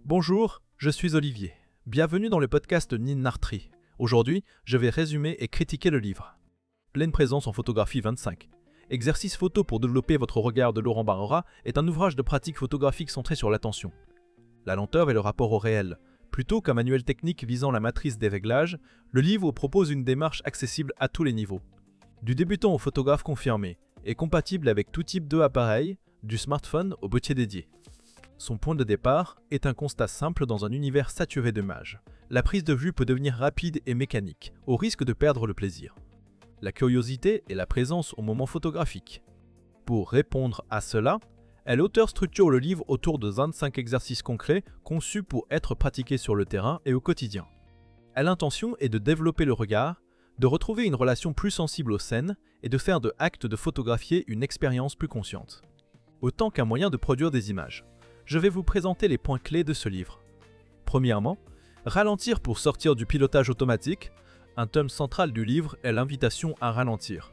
Bonjour, je suis Olivier. Bienvenue dans le podcast Ninartri. Aujourd'hui, je vais résumer et critiquer le livre. Pleine présence en photographie 25. Exercice photo pour développer votre regard de Laurent Barrera est un ouvrage de pratique photographique centré sur l'attention. La lenteur et le rapport au réel. Plutôt qu'un manuel technique visant la matrice des réglages, le livre propose une démarche accessible à tous les niveaux. Du débutant au photographe confirmé et compatible avec tout type d'appareil, du smartphone au boîtier dédié. Son point de départ est un constat simple dans un univers saturé d'images. La prise de vue peut devenir rapide et mécanique, au risque de perdre le plaisir. La curiosité et la présence au moment photographique. Pour répondre à cela, l'auteur structure le livre autour de 25 exercices concrets conçus pour être pratiqués sur le terrain et au quotidien. L'intention est de développer le regard, de retrouver une relation plus sensible aux scènes et de faire de l'acte de photographier une expérience plus consciente. Autant qu'un moyen de produire des images. Je vais vous présenter les points clés de ce livre. Premièrement, ralentir pour sortir du pilotage automatique. Un thème central du livre est l'invitation à ralentir.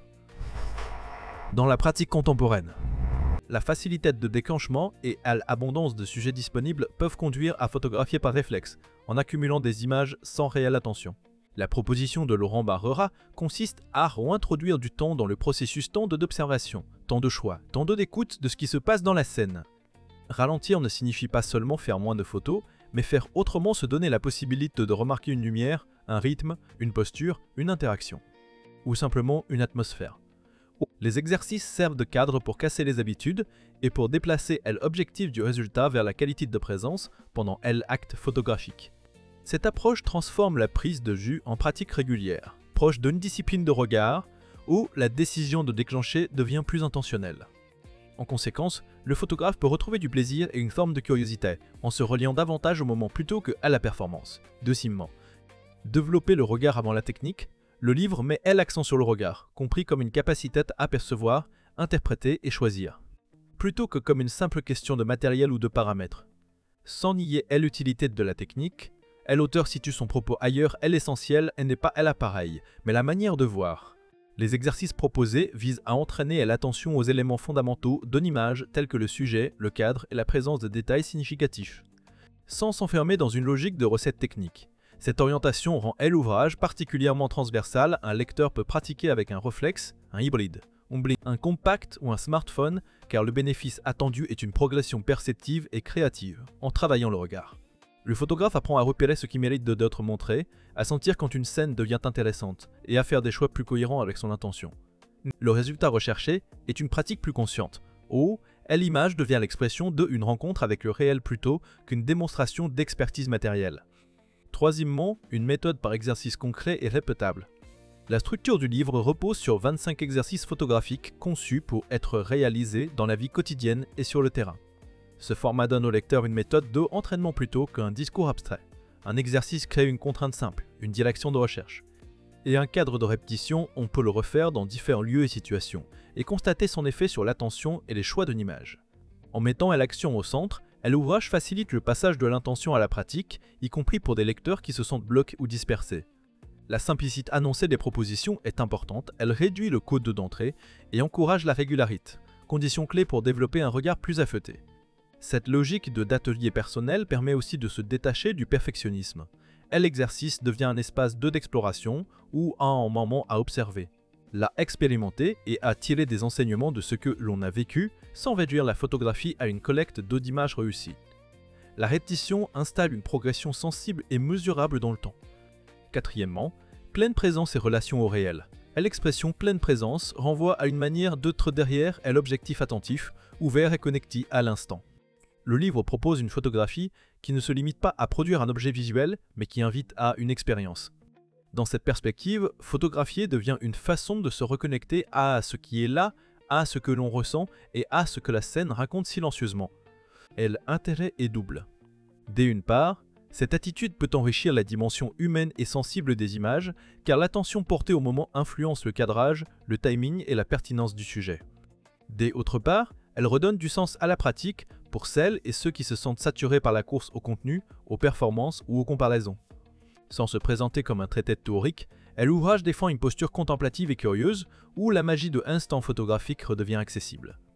Dans la pratique contemporaine, la facilité de déclenchement et l'abondance de sujets disponibles peuvent conduire à photographier par réflexe, en accumulant des images sans réelle attention. La proposition de Laurent Barrera consiste à réintroduire du temps dans le processus, temps d'observation, temps de choix, temps d'écoute de ce qui se passe dans la scène. Ralentir ne signifie pas seulement faire moins de photos, mais faire autrement, se donner la possibilité de remarquer une lumière, un rythme, une posture, une interaction. Ou simplement une atmosphère. Les exercices servent de cadre pour casser les habitudes et pour déplacer l'objectif du résultat vers la qualité de présence pendant l'acte photographique. Cette approche transforme la prise de vue en pratique régulière, proche d'une discipline de regard où la décision de déclencher devient plus intentionnelle. En conséquence, le photographe peut retrouver du plaisir et une forme de curiosité en se reliant davantage au moment plutôt qu'à la performance. Deuxièmement, développer le regard avant la technique. Le livre met l'accent sur le regard, compris comme une capacité à percevoir, interpréter et choisir, plutôt que comme une simple question de matériel ou de paramètres. Sans nier l'utilité de la technique, l'auteur situe son propos ailleurs. L'essentiel n'est pas l'appareil, mais la manière de voir. Les exercices proposés visent à entraîner l'attention aux éléments fondamentaux d'une image tels que le sujet, le cadre et la présence de détails significatifs, sans s'enfermer dans une logique de recette technique. Cette orientation rend l'ouvrage particulièrement transversal. Un lecteur peut pratiquer avec un réflexe, un hybride, un compact ou un smartphone, car le bénéfice attendu est une progression perceptive et créative en travaillant le regard. Le photographe apprend à repérer ce qui mérite d'être montré, à sentir quand une scène devient intéressante et à faire des choix plus cohérents avec son intention. Le résultat recherché est une pratique plus consciente, où l'image devient l'expression d'une rencontre avec le réel plutôt qu'une démonstration d'expertise matérielle. Troisièmement, une méthode par exercice concret et répétable. La structure du livre repose sur 25 exercices photographiques conçus pour être réalisés dans la vie quotidienne et sur le terrain. Ce format donne au lecteur une méthode d'entraînement plutôt qu'un discours abstrait. Un exercice crée une contrainte simple, une direction de recherche. Et un cadre de répétition, on peut le refaire dans différents lieux et situations, et constater son effet sur l'attention et les choix d'une image. En mettant l'action au centre, l'ouvrage facilite le passage de l'intention à la pratique, y compris pour des lecteurs qui se sentent bloqués ou dispersés. La simplicité annoncée des propositions est importante, elle réduit le code d'entrée et encourage la régularité, condition clé pour développer un regard plus affûté. Cette logique d'atelier personnel permet aussi de se détacher du perfectionnisme. L'exercice devient un espace d'exploration ou un moment à observer, à expérimenter et à tirer des enseignements de ce que l'on a vécu sans réduire la photographie à une collecte d'images réussies. La répétition installe une progression sensible et mesurable dans le temps. Quatrièmement, pleine présence et relation au réel. L'expression pleine présence renvoie à une manière d'être derrière l'objectif attentif, ouvert et connecté à l'instant. Le livre propose une photographie qui ne se limite pas à produire un objet visuel, mais qui invite à une expérience. Dans cette perspective, photographier devient une façon de se reconnecter à ce qui est là, à ce que l'on ressent et à ce que la scène raconte silencieusement. L'intérêt est double. D'une part, cette attitude peut enrichir la dimension humaine et sensible des images, car l'attention portée au moment influence le cadrage, le timing et la pertinence du sujet. D'autre part, elle redonne du sens à la pratique pour celles et ceux qui se sentent saturés par la course au contenu, aux performances ou aux comparaisons. Sans se présenter comme un traité théorique, l'ouvrage défend une posture contemplative et curieuse où la magie de l'instant photographique redevient accessible.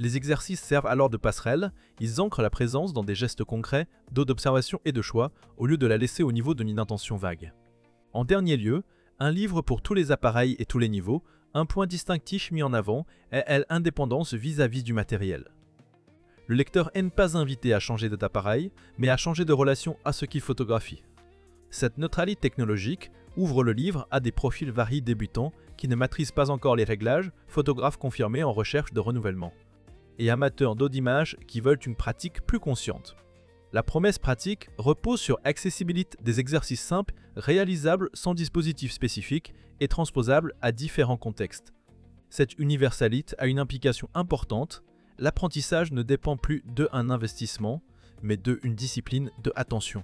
Les exercices servent alors de passerelle, ils ancrent la présence dans des gestes concrets, d'observation et de choix, au lieu de la laisser au niveau d'une intention vague. En dernier lieu, un livre pour tous les appareils et tous les niveaux, un point distinctif mis en avant est l'indépendance vis-à-vis du matériel. Le lecteur n'est pas invité à changer d'appareil, mais à changer de relation à ce qu'il photographie. Cette neutralité technologique ouvre le livre à des profils variés débutants qui ne maîtrisent pas encore les réglages, photographes confirmés en recherche de renouvellement, et amateurs d'eau d'image qui veulent une pratique plus consciente. La promesse pratique repose sur l'accessibilité des exercices simples, réalisables sans dispositif spécifique et transposables à différents contextes. Cette universalité a une implication importante. L'apprentissage ne dépend plus d'un investissement, mais d'une discipline de attention.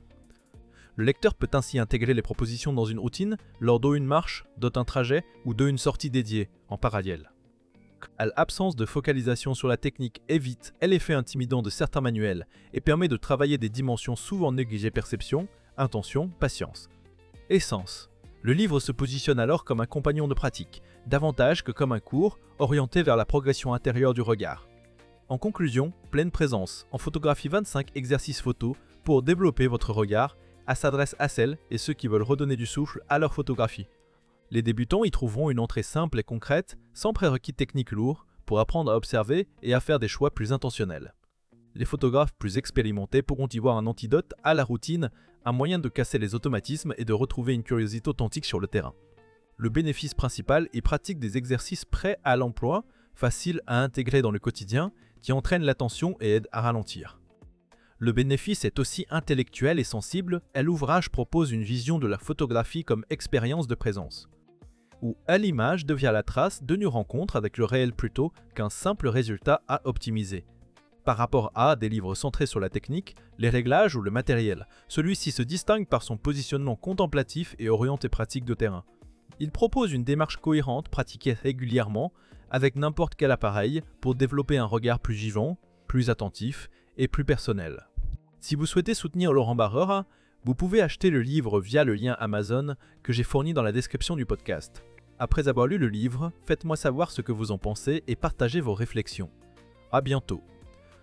Le lecteur peut ainsi intégrer les propositions dans une routine lors d'une marche, d'un trajet ou d'une sortie dédiée en parallèle. L'absence de focalisation sur la technique évite l'effet intimidant de certains manuels et permet de travailler des dimensions souvent négligées: perception, intention, patience. Essence. Le livre se positionne alors comme un compagnon de pratique, davantage que comme un cours orienté vers la progression intérieure du regard. En conclusion, Pleine Présence en photographie 25 exercices photo pour développer votre regard s'adresse à celles et ceux qui veulent redonner du souffle à leur photographie. Les débutants y trouveront une entrée simple et concrète, sans prérequis techniques lourds, pour apprendre à observer et à faire des choix plus intentionnels. Les photographes plus expérimentés pourront y voir un antidote à la routine, un moyen de casser les automatismes et de retrouver une curiosité authentique sur le terrain. Le bénéfice principal est pratique des exercices prêts à l'emploi, faciles à intégrer dans le quotidien, qui entraînent l'attention et aident à ralentir. Le bénéfice est aussi intellectuel et sensible, et l'ouvrage propose une vision de la photographie comme expérience de présence, où l'image devient la trace d'une rencontre avec le réel plutôt qu'un simple résultat à optimiser. Par rapport à des livres centrés sur la technique, les réglages ou le matériel, celui-ci se distingue par son positionnement contemplatif et orienté pratique de terrain. Il propose une démarche cohérente pratiquée régulièrement avec n'importe quel appareil pour développer un regard plus vivant, plus attentif et plus personnel. Si vous souhaitez soutenir Laurent Barrera, vous pouvez acheter le livre via le lien Amazon que j'ai fourni dans la description du podcast. Après avoir lu le livre, faites-moi savoir ce que vous en pensez et partagez vos réflexions. À bientôt.